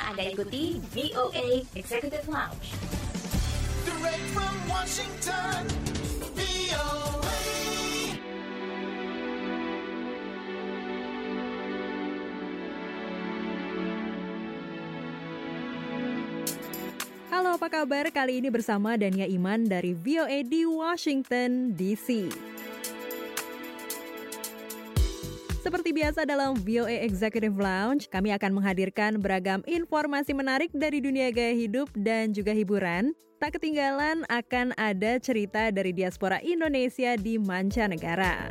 Anda ikuti VOA Executive Lounge. Direct from Washington, VOA. Halo, apa kabar? Kali ini bersama Dania Iman dari VOA di Washington, D.C. Seperti biasa dalam VOA Executive Lounge, kami akan menghadirkan beragam informasi menarik dari dunia gaya hidup dan juga hiburan. Tak ketinggalan akan ada cerita dari diaspora Indonesia di mancanegara.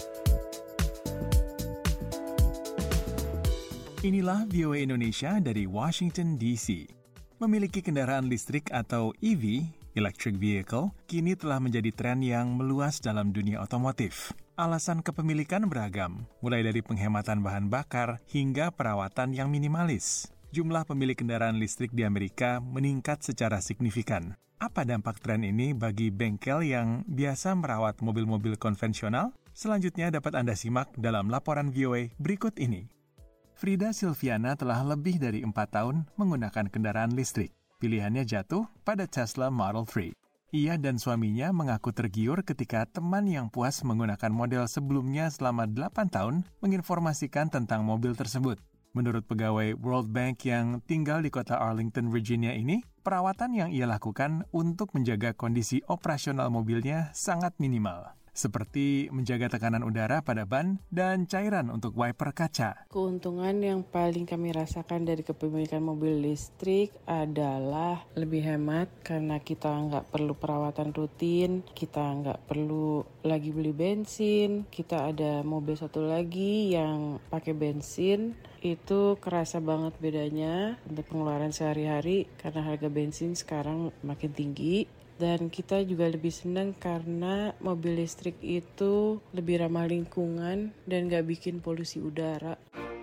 Inilah VOA Indonesia dari Washington, D.C. Memiliki kendaraan listrik atau EV, electric vehicle, kini telah menjadi tren yang meluas dalam dunia otomotif. Alasan kepemilikan beragam, mulai dari penghematan bahan bakar hingga perawatan yang minimalis. Jumlah pemilik kendaraan listrik di Amerika meningkat secara signifikan. Apa dampak tren ini bagi bengkel yang biasa merawat mobil-mobil konvensional? Selanjutnya dapat Anda simak dalam laporan VOA berikut ini. Frida Silviana telah lebih dari 4 tahun menggunakan kendaraan listrik. Pilihannya jatuh pada Tesla Model 3. Ia dan suaminya mengaku tergiur ketika teman yang puas menggunakan model sebelumnya selama 8 tahun menginformasikan tentang mobil tersebut. Menurut pegawai World Bank yang tinggal di kota Arlington, Virginia ini, perawatan yang ia lakukan untuk menjaga kondisi operasional mobilnya sangat minimal, seperti menjaga tekanan udara pada ban dan cairan untuk wiper kaca. Keuntungan yang paling kami rasakan dari kepemilikan mobil listrik adalah lebih hemat karena kita nggak perlu perawatan rutin, kita nggak perlu lagi beli bensin, kita ada mobil satu lagi yang pakai bensin. Itu kerasa banget bedanya untuk pengeluaran sehari-hari karena harga bensin sekarang makin tinggi. Dan kita juga lebih senang karena mobil listrik itu lebih ramah lingkungan dan gak bikin polusi udara.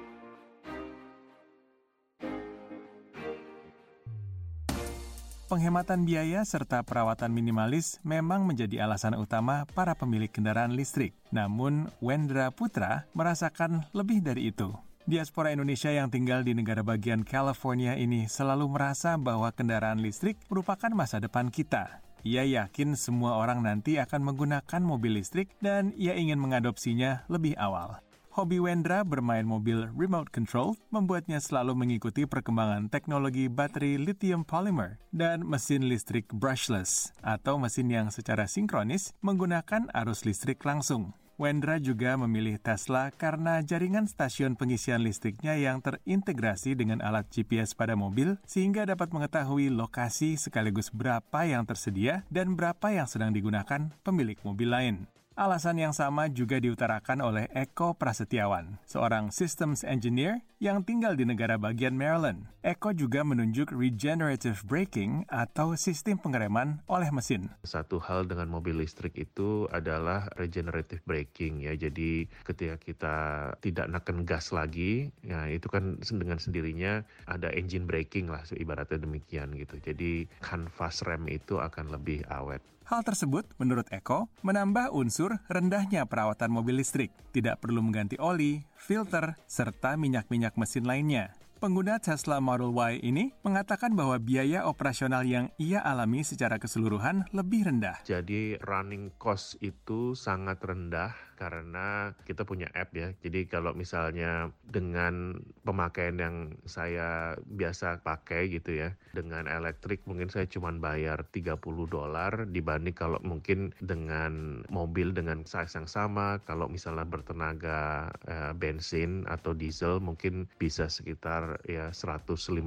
Penghematan biaya serta perawatan minimalis memang menjadi alasan utama para pemilik kendaraan listrik. Namun, Wendra Putra merasakan lebih dari itu. Diaspora Indonesia yang tinggal di negara bagian California ini selalu merasa bahwa kendaraan listrik merupakan masa depan kita. Ia yakin semua orang nanti akan menggunakan mobil listrik dan ia ingin mengadopsinya lebih awal. Hobi Wendra bermain mobil remote control membuatnya selalu mengikuti perkembangan teknologi baterai lithium polymer dan mesin listrik brushless atau mesin yang secara sinkronis menggunakan arus listrik langsung. Wendra juga memilih Tesla karena jaringan stasiun pengisian listriknya yang terintegrasi dengan alat GPS pada mobil sehingga dapat mengetahui lokasi sekaligus berapa yang tersedia dan berapa yang sedang digunakan pemilik mobil lain. Alasan yang sama juga diutarakan oleh Eko Prasetyawan, seorang systems engineer yang tinggal di negara bagian Maryland. Eko juga menunjuk regenerative braking atau sistem pengereman oleh mesin. Satu hal dengan mobil listrik itu adalah regenerative braking ya. Jadi ketika kita tidak neken gas lagi, ya itu kan dengan sendirinya ada engine braking lah ibaratnya demikian gitu. Jadi kanvas rem itu akan lebih awet. Hal tersebut, menurut Eko, menambah unsur rendahnya perawatan mobil listrik. Tidak perlu mengganti oli, filter, serta minyak-minyak mesin lainnya. Pengguna Tesla Model Y ini mengatakan bahwa biaya operasional yang ia alami secara keseluruhan lebih rendah. Jadi running cost itu sangat rendah karena kita punya app ya. Jadi kalau misalnya dengan pemakaian yang saya biasa pakai gitu ya, dengan elektrik mungkin saya cuma bayar $30 dibanding kalau mungkin dengan mobil dengan size yang sama, kalau misalnya bertenaga bensin atau diesel mungkin bisa sekitar ya $150-180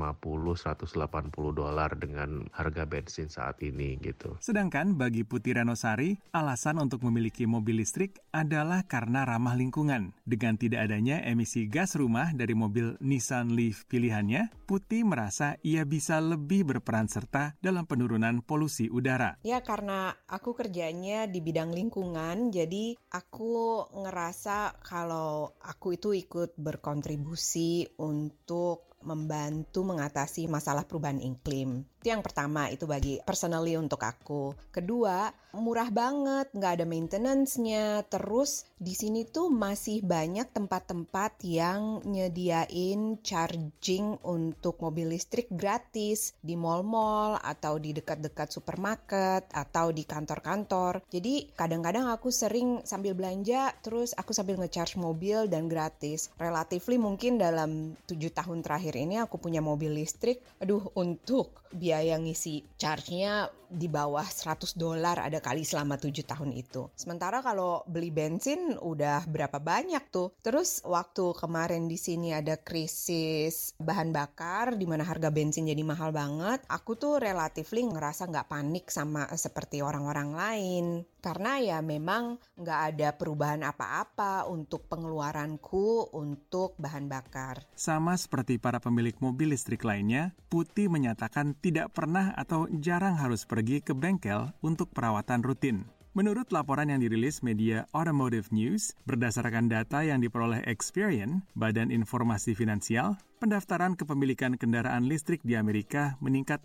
dengan harga bensin saat ini gitu. Sedangkan bagi Putih Renosari, alasan untuk memiliki mobil listrik adalah karena ramah lingkungan. Dengan tidak adanya emisi gas rumah dari mobil Nissan Leaf pilihannya, Putih merasa ia bisa lebih berperan serta dalam penurunan polusi udara. Ya, karena aku kerjanya di bidang lingkungan, jadi aku ngerasa kalau aku itu ikut berkontribusi untuk membantu mengatasi masalah perubahan iklim. Itu yang pertama, itu bagi personally untuk aku. Kedua, murah banget, nggak ada maintenance-nya. Terus di sini tuh masih banyak tempat-tempat yang nyediain charging untuk mobil listrik gratis di mall-mall atau di dekat-dekat supermarket atau di kantor-kantor. Jadi kadang-kadang aku sering sambil belanja, terus aku sambil nge-charge mobil dan gratis. Relatively mungkin dalam 7 tahun terakhir ini aku punya mobil listrik. Untuk biaya ngisi charge-nya di bawah $100 ada kali selama 7 tahun itu. Sementara kalau beli bensin udah berapa banyak tuh. Terus waktu kemarin di sini ada krisis bahan bakar di mana harga bensin jadi mahal banget, aku tuh relatively ngerasa nggak panik sama seperti orang-orang lain. Karena ya memang nggak ada perubahan apa-apa untuk pengeluaranku untuk bahan bakar. Sama seperti para pemilik mobil listrik lainnya, Putih menyatakan tidak pernah atau jarang harus pergi ke bengkel untuk perawatan rutin. Menurut laporan yang dirilis media Automotive News, berdasarkan data yang diperoleh Experian, Badan Informasi Finansial, pendaftaran kepemilikan kendaraan listrik di Amerika meningkat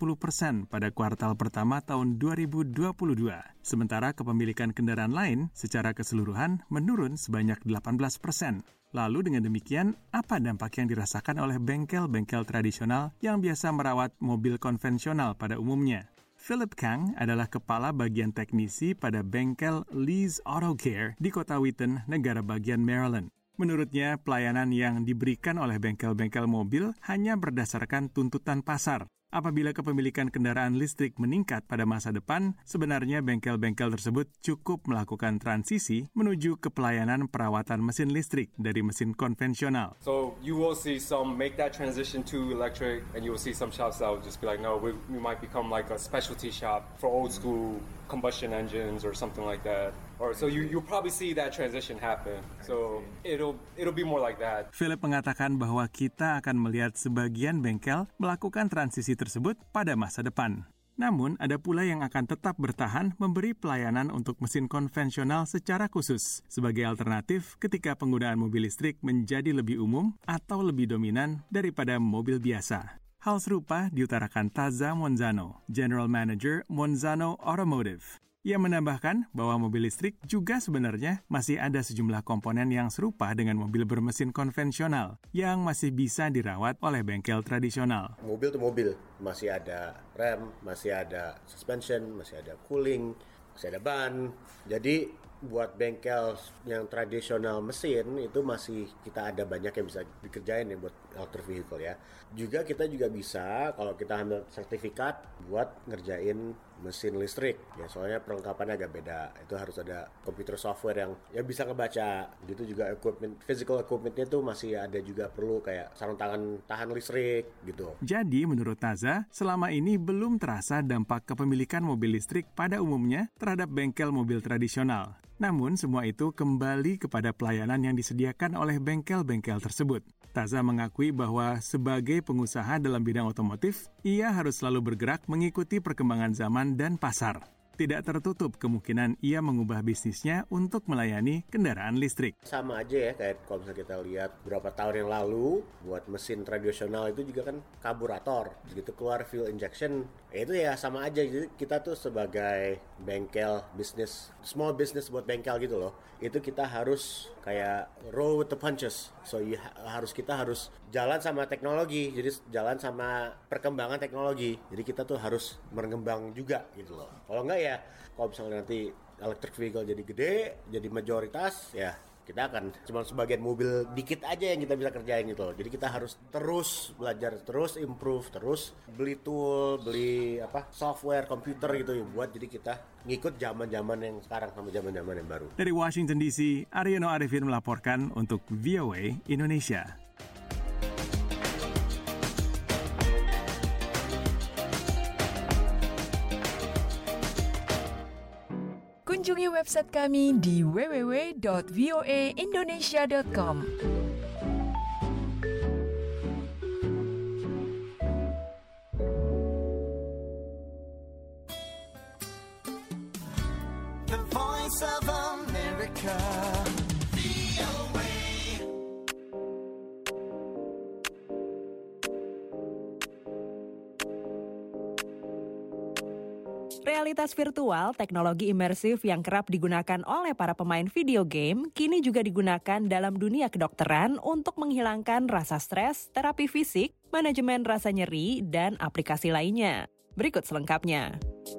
60% pada kuartal pertama tahun 2022. Sementara kepemilikan kendaraan lain secara keseluruhan menurun sebanyak 18%. Lalu dengan demikian, apa dampak yang dirasakan oleh bengkel-bengkel tradisional yang biasa merawat mobil konvensional pada umumnya? Philip Kang adalah kepala bagian teknisi pada bengkel Lee's Auto Care di kota Wheaton, negara bagian Maryland. Menurutnya, pelayanan yang diberikan oleh bengkel-bengkel mobil hanya berdasarkan tuntutan pasar. Apabila kepemilikan kendaraan listrik meningkat pada masa depan, sebenarnya bengkel-bengkel tersebut cukup melakukan transisi menuju ke pelayanan perawatan mesin listrik dari mesin konvensional. So you will see some make that transition to electric, and you will see some shops that will just be like, no, we might become like a specialty shop for old school combustion engines or something like that. Or so you'll probably see that transition happen. So it'll be more like that. Philip mengatakan bahwa kita akan melihat sebagian bengkel melakukan transisi tersebut pada masa depan. Namun, ada pula yang akan tetap bertahan memberi pelayanan untuk mesin konvensional secara khusus sebagai alternatif ketika penggunaan mobil listrik menjadi lebih umum atau lebih dominan daripada mobil biasa. Hal serupa diutarakan Taza Monzano, General Manager Monzano Automotive. Ia menambahkan bahwa mobil listrik juga sebenarnya masih ada sejumlah komponen yang serupa dengan mobil bermesin konvensional yang masih bisa dirawat oleh bengkel tradisional. Mobil itu mobil, masih ada rem, masih ada suspension, masih ada cooling, masih ada ban. Jadi buat bengkel yang tradisional mesin itu masih kita ada banyak yang bisa dikerjain ya buat electric vehicle ya. Juga kita juga bisa kalau kita ambil sertifikat buat ngerjain mesin listrik ya, soalnya perlengkapannya agak beda. Itu harus ada komputer software yang bisa ngebaca gitu. Juga equipment, physical equipmentnya tuh masih ada juga perlu kayak sarung tangan tahan listrik gitu. Jadi menurut Taza, selama ini belum terasa dampak kepemilikan mobil listrik pada umumnya terhadap bengkel mobil tradisional. Namun semua itu kembali kepada pelayanan yang disediakan oleh bengkel-bengkel tersebut. Taza mengakui bahwa sebagai pengusaha dalam bidang otomotif, ia harus selalu bergerak mengikuti perkembangan zaman dan pasar. Tidak tertutup kemungkinan ia mengubah bisnisnya untuk melayani kendaraan listrik. Sama aja ya, kayak kalau misalnya kita lihat beberapa tahun yang lalu, buat mesin tradisional itu juga kan karburator. Begitu keluar fuel injection, itu ya sama aja. Jadi kita tuh sebagai bengkel bisnis, small business buat bengkel gitu loh, itu kita harus kayak roll with the punches. So kita harus jalan sama teknologi, jadi jalan sama perkembangan teknologi. Jadi kita tuh harus berkembang juga gitu loh. Kalau enggak ya, kalau misalnya nanti electric vehicle jadi gede, jadi majoritas, ya kita akan cuma sebagian mobil dikit aja yang kita bisa kerjain gitu loh. Jadi kita harus terus belajar, terus improve, terus beli tool, beli software, komputer gitu ya, buat jadi kita ngikut zaman-zaman yang sekarang sama zaman-zaman yang baru. Dari Washington DC, Aryono Arifin melaporkan untuk VOA Indonesia. Kunjungi website kami di www.voaindonesia.com. The Voice of America. realitas virtual, teknologi imersif yang kerap digunakan oleh para pemain video game, kini juga digunakan dalam dunia kedokteran untuk menghilangkan rasa stres, terapi fisik, manajemen rasa nyeri, dan aplikasi lainnya. Berikut selengkapnya.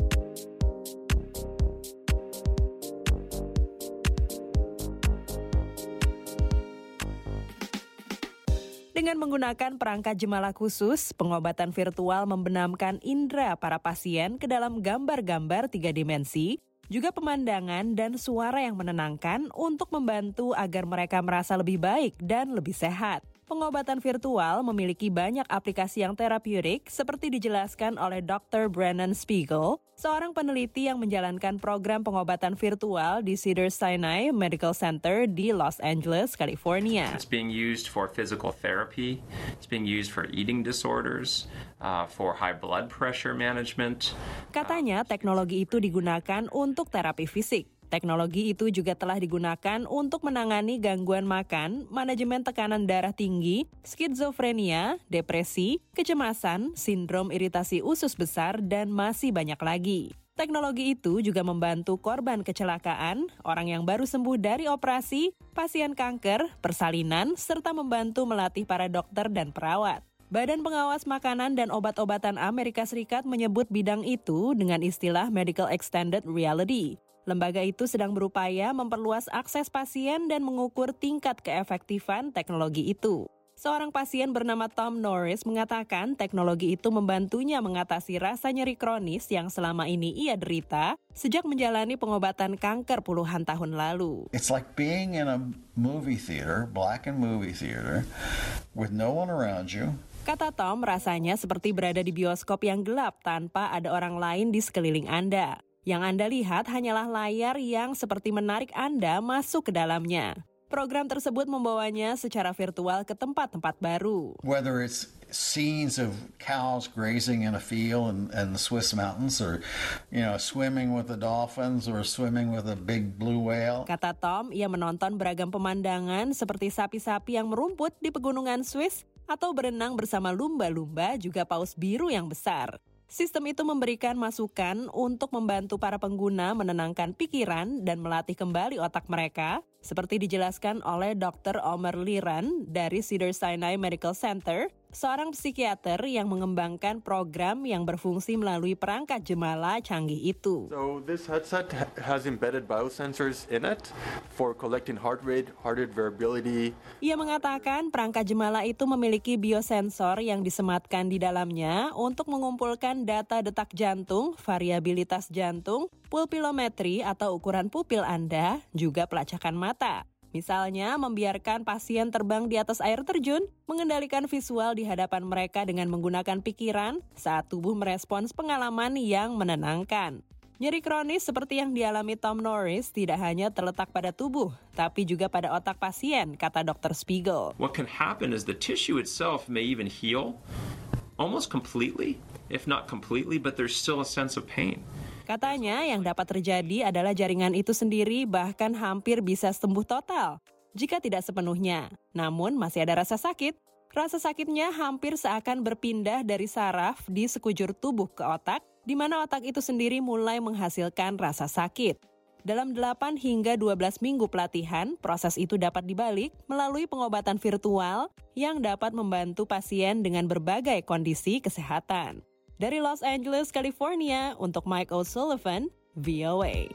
Dengan menggunakan perangkat jemala khusus, pengobatan virtual membenamkan indera para pasien ke dalam gambar-gambar 3 dimensi, juga pemandangan dan suara yang menenangkan untuk membantu agar mereka merasa lebih baik dan lebih sehat. Pengobatan virtual memiliki banyak aplikasi yang terapeutik seperti dijelaskan oleh Dr. Brennan Spiegel, seorang peneliti yang menjalankan program pengobatan virtual di Cedars-Sinai Medical Center di Los Angeles, California. It's being used for physical therapy, it's being used for eating disorders, for high blood pressure management. Katanya teknologi itu digunakan untuk terapi fisik. Teknologi itu juga telah digunakan untuk menangani gangguan makan, manajemen tekanan darah tinggi, skizofrenia, depresi, kecemasan, sindrom iritasi usus besar, dan masih banyak lagi. Teknologi itu juga membantu korban kecelakaan, orang yang baru sembuh dari operasi, pasien kanker, persalinan, serta membantu melatih para dokter dan perawat. Badan Pengawas Makanan dan Obat-obatan Amerika Serikat menyebut bidang itu dengan istilah Medical Extended Reality. Lembaga itu sedang berupaya memperluas akses pasien dan mengukur tingkat keefektifan teknologi itu. Seorang pasien bernama Tom Norris mengatakan teknologi itu membantunya mengatasi rasa nyeri kronis yang selama ini ia derita sejak menjalani pengobatan kanker puluhan tahun lalu. It's like being in a movie theater, blackened movie theater, with no one around you. Kata Tom, rasanya seperti berada di bioskop yang gelap tanpa ada orang lain di sekeliling Anda. Yang Anda lihat hanyalah layar yang seperti menarik Anda masuk ke dalamnya. Program tersebut membawanya secara virtual ke tempat-tempat baru. Whether it's scenes of cows grazing in a field in the Swiss mountains, or swimming with the dolphins, or swimming with a big blue whale. Kata Tom, ia menonton beragam pemandangan seperti sapi-sapi yang merumput di pegunungan Swiss atau berenang bersama lumba-lumba juga paus biru yang besar. Sistem itu memberikan masukan untuk membantu para pengguna menenangkan pikiran dan melatih kembali otak mereka, seperti dijelaskan oleh Dr. Omer Liran dari Cedars-Sinai Medical Center, seorang psikiater yang mengembangkan program yang berfungsi melalui perangkat jemala canggih itu. So this headset has embedded biosensors in it for collecting heart rate variability. Ia mengatakan perangkat jemala itu memiliki biosensor yang disematkan di dalamnya untuk mengumpulkan data detak jantung, variabilitas jantung, pulpilometri atau ukuran pupil Anda, juga pelacakan mata. Misalnya, membiarkan pasien terbang di atas air terjun, mengendalikan visual di hadapan mereka dengan menggunakan pikiran saat tubuh merespons pengalaman yang menenangkan. Nyeri kronis seperti yang dialami Tom Norris tidak hanya terletak pada tubuh, tapi juga pada otak pasien, kata Dr. Spiegel. What can happen is the tissue itself may even heal almost completely, if not completely, but there's still a sense of pain. Katanya yang dapat terjadi adalah jaringan itu sendiri bahkan hampir bisa sembuh total jika tidak sepenuhnya. Namun masih ada rasa sakit. Rasa sakitnya hampir seakan berpindah dari saraf di sekujur tubuh ke otak, di mana otak itu sendiri mulai menghasilkan rasa sakit. Dalam 8 hingga 12 minggu pelatihan, proses itu dapat dibalik melalui pengobatan virtual yang dapat membantu pasien dengan berbagai kondisi kesehatan. Dari Los Angeles, California, untuk Mike O'Sullivan, VOA.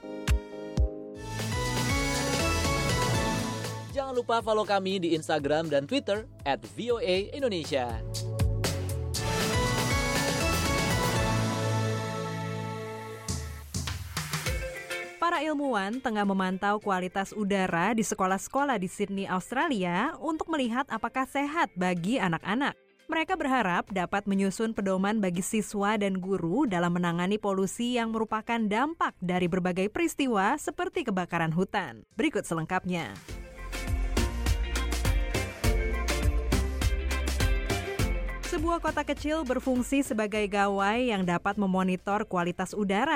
Jangan lupa follow kami di Instagram dan Twitter @VOA_Indonesia. Para ilmuwan tengah memantau kualitas udara di sekolah-sekolah di Sydney, Australia untuk melihat apakah sehat bagi anak-anak. Mereka berharap dapat menyusun pedoman bagi siswa dan guru dalam menangani polusi yang merupakan dampak dari berbagai peristiwa seperti kebakaran hutan. Berikut selengkapnya. Sebuah kota kecil berfungsi sebagai gawai yang dapat memonitor kualitas udara.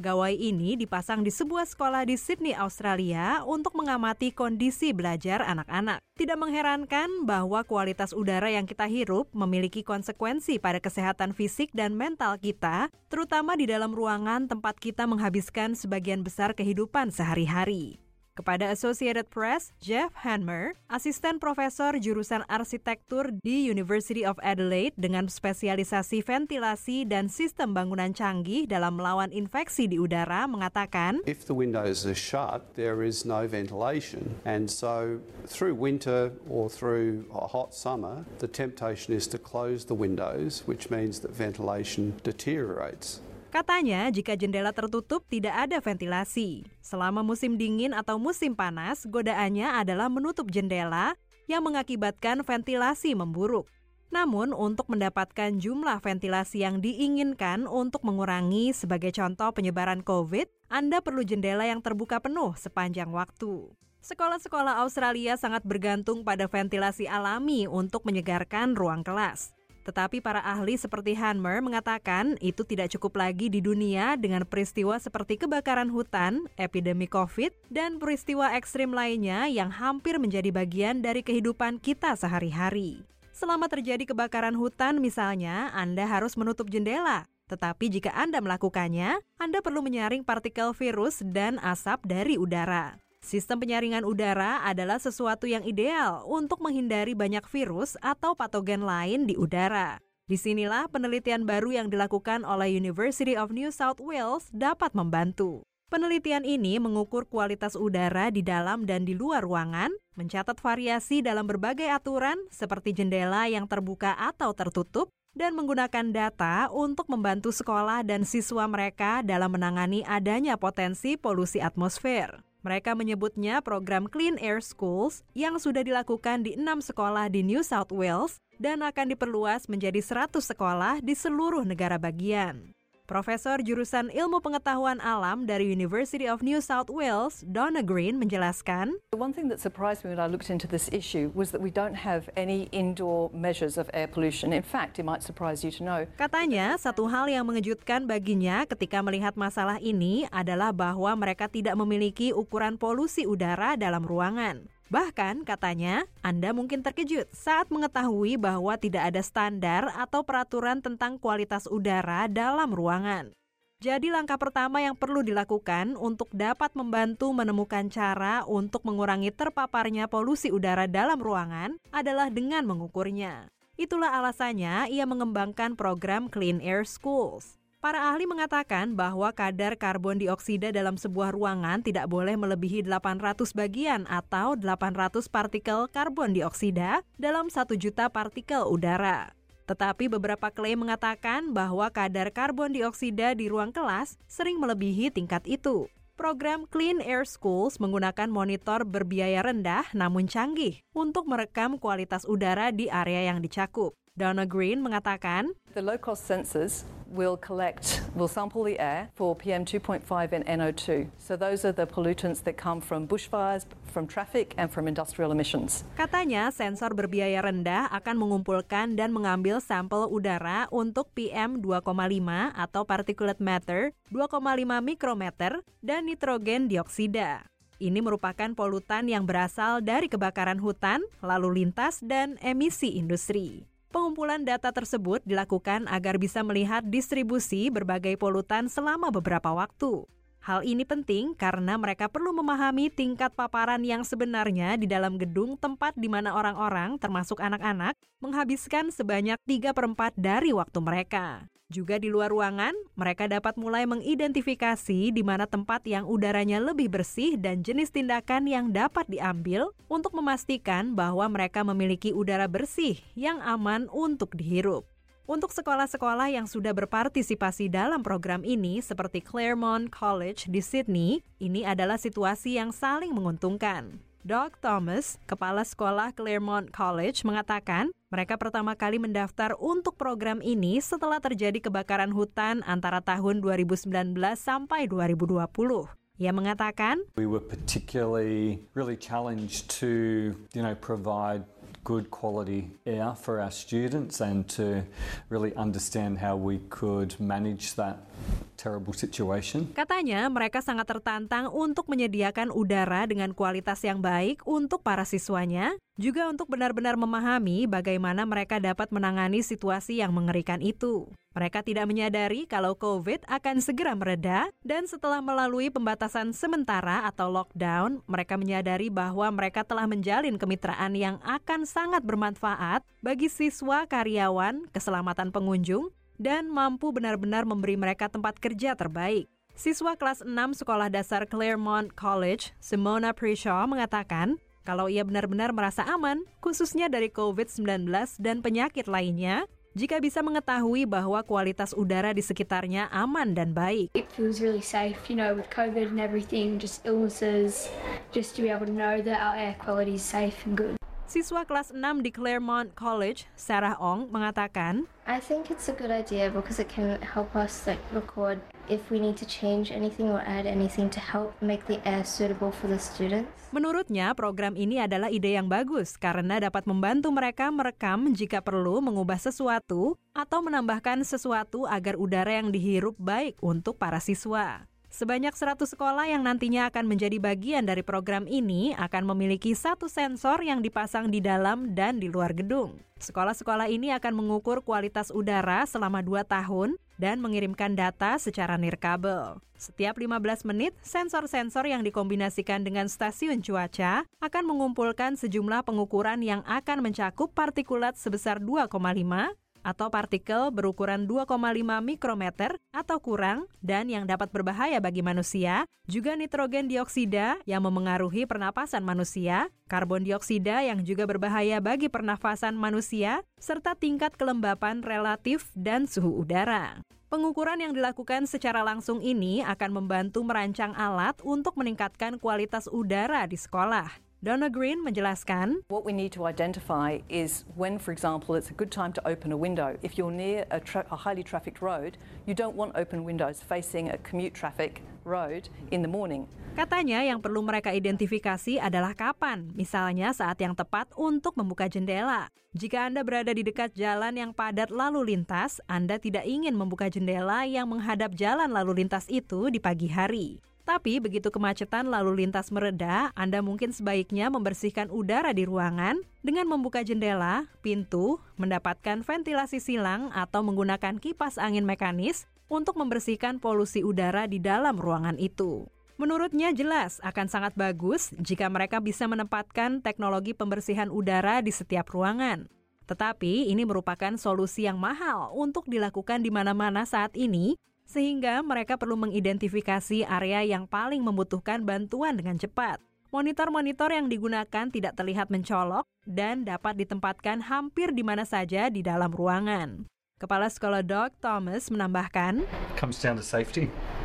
Gawai ini dipasang di sebuah sekolah di Sydney, Australia untuk mengamati kondisi belajar anak-anak. Tidak mengherankan bahwa kualitas udara yang kita hirup memiliki konsekuensi pada kesehatan fisik dan mental kita, terutama di dalam ruangan tempat kita menghabiskan sebagian besar kehidupan sehari-hari. Kepada Associated Press, Jeff Hanmer, asisten profesor jurusan arsitektur di University of Adelaide dengan spesialisasi ventilasi dan sistem bangunan canggih dalam melawan infeksi di udara, mengatakan, If the windows are shut, there is no ventilation. And so through winter or through a hot summer, the temptation is to close the windows, which means that ventilation deteriorates. Katanya, jika jendela tertutup tidak ada ventilasi. Selama musim dingin atau musim panas, godaannya adalah menutup jendela yang mengakibatkan ventilasi memburuk. Namun, untuk mendapatkan jumlah ventilasi yang diinginkan untuk mengurangi sebagai contoh penyebaran COVID, Anda perlu jendela yang terbuka penuh sepanjang waktu. Sekolah-sekolah Australia sangat bergantung pada ventilasi alami untuk menyegarkan ruang kelas. Tetapi para ahli seperti Hanmer mengatakan itu tidak cukup lagi di dunia dengan peristiwa seperti kebakaran hutan, epidemi COVID, dan peristiwa ekstrim lainnya yang hampir menjadi bagian dari kehidupan kita sehari-hari. Selama terjadi kebakaran hutan misalnya, Anda harus menutup jendela. Tetapi jika Anda melakukannya, Anda perlu menyaring partikel virus dan asap dari udara. Sistem penyaringan udara adalah sesuatu yang ideal untuk menghindari banyak virus atau patogen lain di udara. Disinilah penelitian baru yang dilakukan oleh University of New South Wales dapat membantu. Penelitian ini mengukur kualitas udara di dalam dan di luar ruangan, mencatat variasi dalam berbagai aturan seperti jendela yang terbuka atau tertutup, dan menggunakan data untuk membantu sekolah dan siswa mereka dalam menangani adanya potensi polusi atmosfer. Mereka menyebutnya program Clean Air Schools yang sudah dilakukan di 6 sekolah di New South Wales dan akan diperluas menjadi 100 sekolah di seluruh negara bagian. Profesor jurusan Ilmu Pengetahuan Alam dari University of New South Wales, Donna Green, menjelaskan, One thing that surprised me when I looked into this issue was that we don't have any indoor measures of air pollution. In fact, it might surprise you to know. Katanya, satu hal yang mengejutkan baginya ketika melihat masalah ini adalah bahwa mereka tidak memiliki ukuran polusi udara dalam ruangan. Bahkan, katanya, Anda mungkin terkejut saat mengetahui bahwa tidak ada standar atau peraturan tentang kualitas udara dalam ruangan. Jadi langkah pertama yang perlu dilakukan untuk dapat membantu menemukan cara untuk mengurangi terpaparnya polusi udara dalam ruangan adalah dengan mengukurnya. Itulah alasannya ia mengembangkan program Clean Air Schools. Para ahli mengatakan bahwa kadar karbon dioksida dalam sebuah ruangan tidak boleh melebihi 800 bagian atau 800 partikel karbon dioksida dalam 1 juta partikel udara. Tetapi beberapa klaim mengatakan bahwa kadar karbon dioksida di ruang kelas sering melebihi tingkat itu. Program Clean Air Schools menggunakan monitor berbiaya rendah namun canggih untuk merekam kualitas udara di area yang dicakup. Donna Green mengatakan, The low-cost sensors will sample the air for PM 2.5 and NO2. So those are the pollutants that come from bushfires, from traffic, and from industrial emissions. Katanya, sensor berbiaya rendah akan mengumpulkan dan mengambil sampel udara untuk PM 2,5 atau particulate matter 2,5 mikrometer dan nitrogen dioksida. Ini merupakan polutan yang berasal dari kebakaran hutan, lalu lintas, dan emisi industri. Pengumpulan data tersebut dilakukan agar bisa melihat distribusi berbagai polutan selama beberapa waktu. Hal ini penting karena mereka perlu memahami tingkat paparan yang sebenarnya di dalam gedung tempat di mana orang-orang, termasuk anak-anak, menghabiskan sebanyak 3/4 dari waktu mereka. Juga di luar ruangan, mereka dapat mulai mengidentifikasi di mana tempat yang udaranya lebih bersih dan jenis tindakan yang dapat diambil untuk memastikan bahwa mereka memiliki udara bersih yang aman untuk dihirup. Untuk sekolah-sekolah yang sudah berpartisipasi dalam program ini seperti Claremont College di Sydney, ini adalah situasi yang saling menguntungkan. Doug Thomas, kepala sekolah Claremont College, mengatakan mereka pertama kali mendaftar untuk program ini setelah terjadi kebakaran hutan antara tahun 2019 sampai 2020. Ia mengatakan, We were particularly really challenged to, provide good quality air for our students and to really understand how we could manage that terrible situation. Katanya mereka sangat tertantang untuk menyediakan udara dengan kualitas yang baik untuk para siswanya, juga untuk benar-benar memahami bagaimana mereka dapat menangani situasi yang mengerikan itu. Mereka tidak menyadari kalau COVID akan segera mereda, dan setelah melalui pembatasan sementara atau lockdown, mereka menyadari bahwa mereka telah menjalin kemitraan yang akan sangat bermanfaat bagi siswa, karyawan, keselamatan pengunjung, dan mampu benar-benar memberi mereka tempat kerja terbaik. Siswa kelas 6 Sekolah Dasar Claremont College, Simona Prishaw, mengatakan kalau ia benar-benar merasa aman, khususnya dari COVID-19 dan penyakit lainnya, jika bisa mengetahui bahwa kualitas udara di sekitarnya aman dan baik. It feels really safe, with COVID and everything, just illnesses, just to be able to know that our air quality is safe and good. Siswa kelas 6 di Claremont College, Sarah Ong, mengatakan, I think it's a good idea because it can help us record if we need to change anything or add anything to help make the air suitable for the students. Menurutnya, program ini adalah ide yang bagus karena dapat membantu mereka merekam jika perlu mengubah sesuatu atau menambahkan sesuatu agar udara yang dihirup baik untuk para siswa. Sebanyak 100 sekolah yang nantinya akan menjadi bagian dari program ini akan memiliki satu sensor yang dipasang di dalam dan di luar gedung. Sekolah-sekolah ini akan mengukur kualitas udara selama 2 tahun dan mengirimkan data secara nirkabel. Setiap 15 menit, sensor-sensor yang dikombinasikan dengan stasiun cuaca akan mengumpulkan sejumlah pengukuran yang akan mencakup partikulat sebesar 2,5 atau partikel berukuran 2,5 mikrometer atau kurang dan yang dapat berbahaya bagi manusia, juga nitrogen dioksida yang memengaruhi pernapasan manusia, karbon dioksida yang juga berbahaya bagi pernafasan manusia, serta tingkat kelembapan relatif dan suhu udara. Pengukuran yang dilakukan secara langsung ini akan membantu merancang alat untuk meningkatkan kualitas udara di sekolah. Donna Green menjelaskan, what we need to identify is when, for example, it's a good time to open a window. If you're near a highly trafficked road, you don't want open windows facing a commute traffic road in the morning. Katanya yang perlu mereka identifikasi adalah kapan, misalnya saat yang tepat untuk membuka jendela. Jika Anda berada di dekat jalan yang padat lalu lintas, Anda tidak ingin membuka jendela yang menghadap jalan lalu lintas itu di pagi hari. Tapi begitu kemacetan lalu lintas mereda, Anda mungkin sebaiknya membersihkan udara di ruangan dengan membuka jendela, pintu, mendapatkan ventilasi silang atau menggunakan kipas angin mekanis untuk membersihkan polusi udara di dalam ruangan itu. Menurutnya jelas akan sangat bagus jika mereka bisa menempatkan teknologi pembersihan udara di setiap ruangan. Tetapi ini merupakan solusi yang mahal untuk dilakukan di mana-mana saat ini, sehingga mereka perlu mengidentifikasi area yang paling membutuhkan bantuan dengan cepat. Monitor-monitor yang digunakan tidak terlihat mencolok dan dapat ditempatkan hampir di mana saja di dalam ruangan. Kepala Sekolah Doug Thomas menambahkan, Comes down to safety.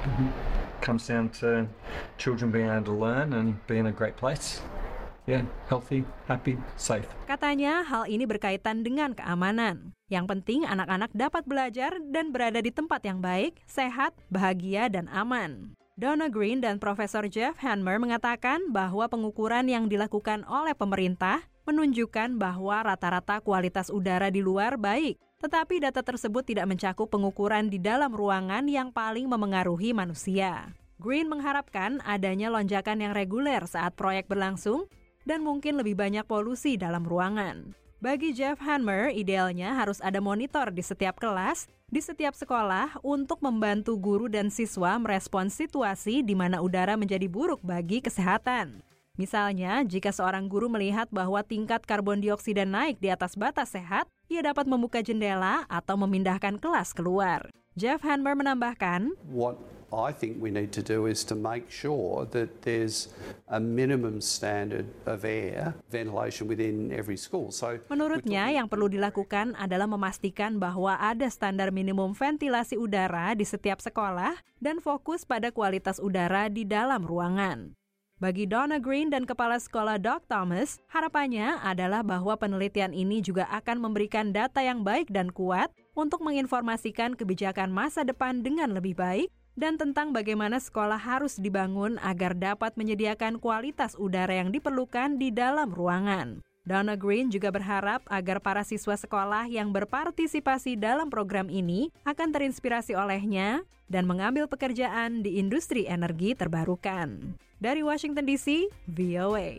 Comes down to children being able to learn and be in a great place. Yeah, healthy, happy, safe. Katanya hal ini berkaitan dengan keamanan. Yang penting anak-anak dapat belajar dan berada di tempat yang baik, sehat, bahagia, dan aman. Donna Green dan Profesor Jeff Hanmer mengatakan bahwa pengukuran yang dilakukan oleh pemerintah menunjukkan bahwa rata-rata kualitas udara di luar baik. Tetapi data tersebut tidak mencakup pengukuran di dalam ruangan yang paling memengaruhi manusia. Green mengharapkan adanya lonjakan yang reguler saat proyek berlangsung, dan mungkin lebih banyak polusi dalam ruangan. Bagi Jeff Hanmer, idealnya harus ada monitor di setiap kelas, di setiap sekolah untuk membantu guru dan siswa merespons situasi di mana udara menjadi buruk bagi kesehatan. Misalnya, jika seorang guru melihat bahwa tingkat karbon dioksida naik di atas batas sehat, ia dapat membuka jendela atau memindahkan kelas keluar. Jeff Hanmer menambahkan, What I think we need to do is to make sure that there's a minimum standard of air ventilation within every school. So menurutnya yang perlu dilakukan adalah memastikan bahwa ada standar minimum ventilasi udara di setiap sekolah dan fokus pada kualitas udara di dalam ruangan. Bagi Donna Green dan Kepala Sekolah Doug Thomas, harapannya adalah bahwa penelitian ini juga akan memberikan data yang baik dan kuat untuk menginformasikan kebijakan masa depan dengan lebih baik dan tentang bagaimana sekolah harus dibangun agar dapat menyediakan kualitas udara yang diperlukan di dalam ruangan. Donna Green juga berharap agar para siswa sekolah yang berpartisipasi dalam program ini akan terinspirasi olehnya dan mengambil pekerjaan di industri energi terbarukan. Dari Washington DC, VOA.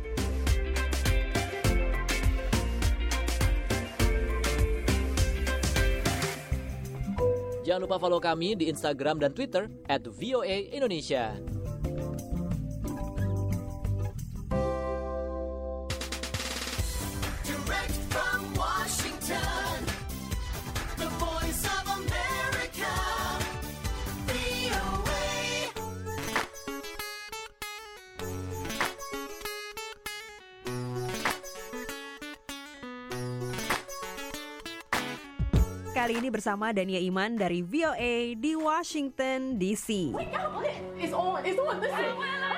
Jangan lupa follow kami di Instagram dan Twitter @VOA_Indonesia. Direct from Washington, the voice of America, VOA. Kali ini bersama Dania Iman dari VOA di Washington DC. It's on, listen.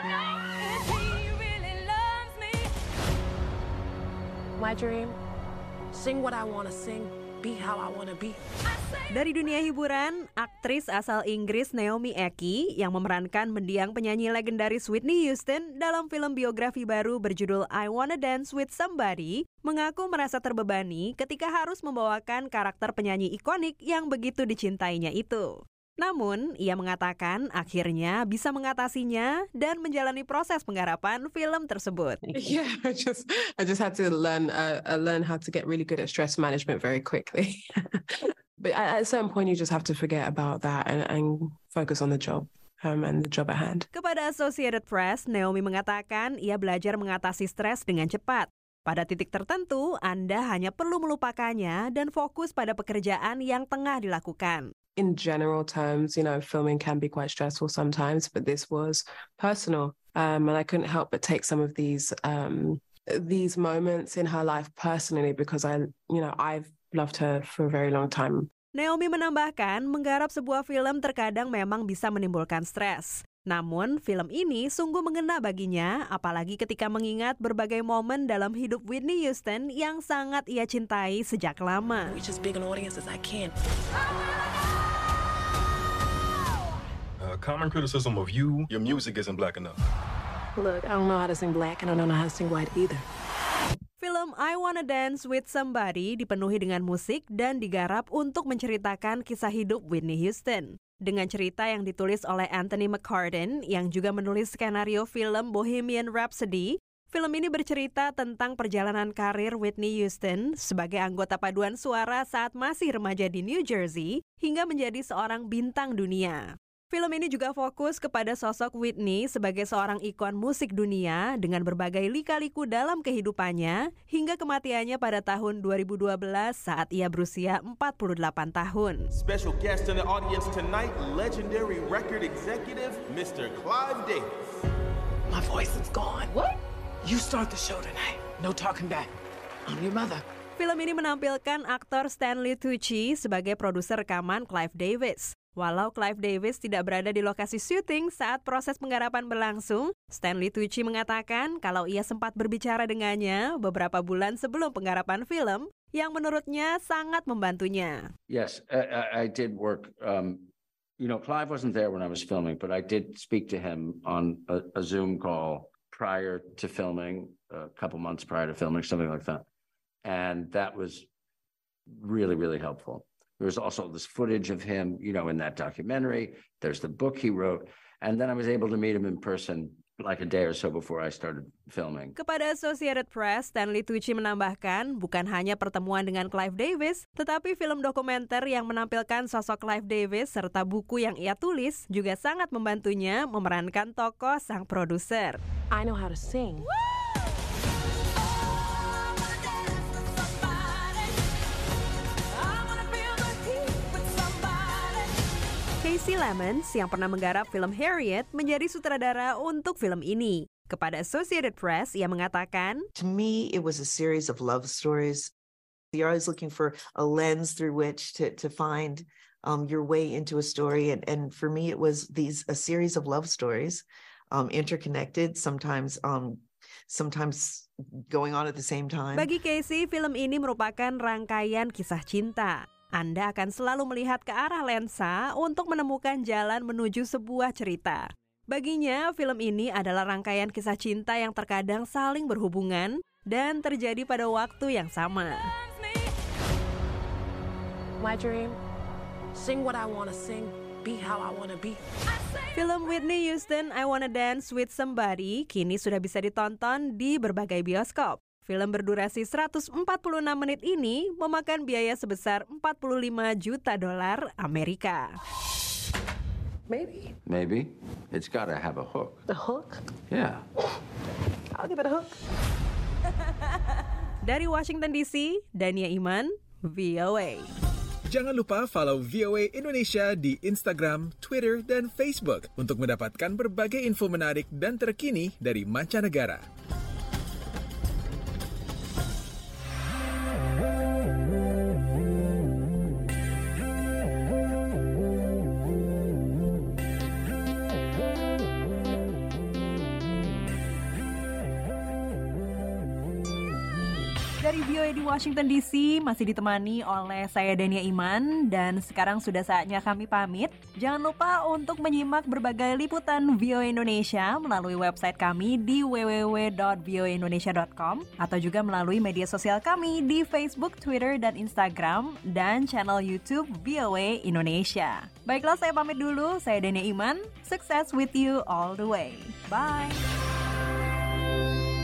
My dream, sing what I want to sing, be how I want to be. Dari dunia hiburan, aktris asal Inggris Naomi Ackie yang memerankan mendiang penyanyi legendaris Whitney Houston dalam film biografi baru berjudul I Wanna Dance with Somebody mengaku merasa terbebani ketika harus membawakan karakter penyanyi ikonik yang begitu dicintainya itu. Namun, ia mengatakan akhirnya bisa mengatasinya dan menjalani proses penggarapan film tersebut. Yeah, I just had to learn how to get really good at stress management very quickly. But at a certain point, you just have to forget about that and focus on the job. And the job at hand. Kepada Associated Press, Naomi mengatakan ia belajar mengatasi stres dengan cepat. Pada titik tertentu, Anda hanya perlu melupakannya dan fokus pada pekerjaan yang tengah dilakukan. In general terms, filming can be quite stressful sometimes, but this was personal. And I couldn't help but take some of these moments in her life personally because I've loved her for a very long time. Naomi menambahkan, menggarap sebuah film terkadang memang bisa menimbulkan stres. Namun, film ini sungguh mengena baginya, apalagi ketika mengingat berbagai momen dalam hidup Whitney Houston yang sangat ia cintai sejak lama. Reach as big an audience as I can. Common criticism of your music isn't black enough. Look, I don't know how to sing black and I don't know how to sing white either. Film I Wanna Dance with Somebody dipenuhi dengan musik dan digarap untuk menceritakan kisah hidup Whitney Houston. Dengan cerita yang ditulis oleh Anthony McCarten yang juga menulis skenario film Bohemian Rhapsody, film ini bercerita tentang perjalanan karir Whitney Houston sebagai anggota paduan suara saat masih remaja di New Jersey hingga menjadi seorang bintang dunia. Film ini juga fokus kepada sosok Whitney sebagai seorang ikon musik dunia dengan berbagai lika-liku dalam kehidupannya hingga kematiannya pada tahun 2012 saat ia berusia 48 tahun. Special guest in the audience tonight, legendary record executive, Mr. Clive Davis. My voice is gone. What? You start the show tonight. No talking back. I'm your mother. Film ini menampilkan aktor Stanley Tucci sebagai produser rekaman Clive Davis. Walau Clive Davis tidak berada di lokasi syuting saat proses penggarapan berlangsung, Stanley Tucci mengatakan kalau ia sempat berbicara dengannya beberapa bulan sebelum penggarapan film yang menurutnya sangat membantunya. Yes, I did work. Clive wasn't there when I was filming, but I did speak to him on a Zoom call prior to filming, a couple months prior to filming, something like that. And that was really, really helpful. There was also this footage of him, in that documentary. There's the book he wrote. And then I was able to meet him in person like a day or so before I started filming. Kepada Associated Press, Stanley Tucci menambahkan bukan hanya pertemuan dengan Clive Davis, tetapi film dokumenter yang menampilkan sosok Clive Davis serta buku yang ia tulis juga sangat membantunya memerankan tokoh sang produser. I know how to sing. Casey Lemons yang pernah menggarap film Harriet menjadi sutradara untuk film ini. Kepada Associated Press, ia mengatakan, To me, it was a series of love stories. You're always looking for a lens through which to find your way into a story. And for me, it was a series of love stories, interconnected, sometimes going on at the same time. Bagi Casey, film ini merupakan rangkaian kisah cinta. Anda akan selalu melihat ke arah lensa untuk menemukan jalan menuju sebuah cerita. Baginya, film ini adalah rangkaian kisah cinta yang terkadang saling berhubungan dan terjadi pada waktu yang sama. My dream, sing what I wanna sing, be how I wanna be. Film Whitney Houston, I Wanna Dance with Somebody kini sudah bisa ditonton di berbagai bioskop. Film berdurasi 146 menit ini memakan biaya sebesar $45 juta Amerika. Maybe. It's gotta have a hook. The hook? Yeah. I'll give it a hook. Dari Washington DC, Dania Iman, VOA. Jangan lupa follow VOA Indonesia di Instagram, Twitter, dan Facebook untuk mendapatkan berbagai info menarik dan terkini dari mancanegara. Dari VOA di Washington DC masih ditemani oleh saya Dania Iman dan sekarang sudah saatnya kami pamit. Jangan lupa untuk menyimak berbagai liputan VOA Indonesia melalui website kami di www.voaindonesia.com atau juga melalui media sosial kami di Facebook, Twitter, dan Instagram dan channel YouTube VOA Indonesia. Baiklah, saya pamit dulu. Saya Dania Iman. Success with you all the way. Bye.